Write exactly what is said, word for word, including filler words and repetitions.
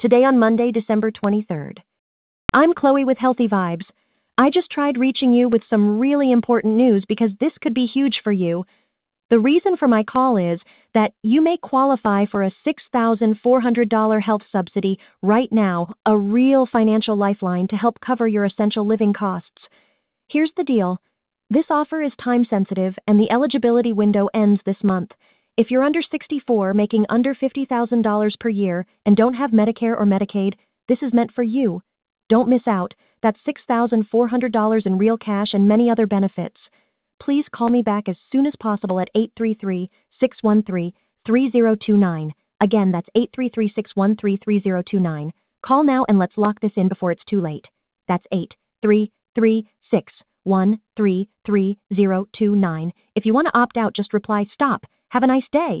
today on Monday, December twenty-third. I'm Chloe with Healthy Vibes. I just tried reaching you with some really important news because this could be huge for you. The reason for my call is that you may qualify for a six thousand four hundred dollars health subsidy right now, a real financial lifeline to help cover your essential living costs. Here's the deal. This offer is time sensitive and the eligibility window ends this month. If you're under sixty-four, making under fifty thousand dollars per year, and don't have Medicare or Medicaid, this is meant for you. Don't miss out. That's six thousand four hundred dollars in real cash and many other benefits. Please call me back as soon as possible at eight three three, six one three, three zero two nine. Again, that's eight three three, six one three, three zero two nine. Call now and let's lock this in before it's too late. That's eight three three, six one three, three zero two nine. If you want to opt out, just reply STOP. Have a nice day.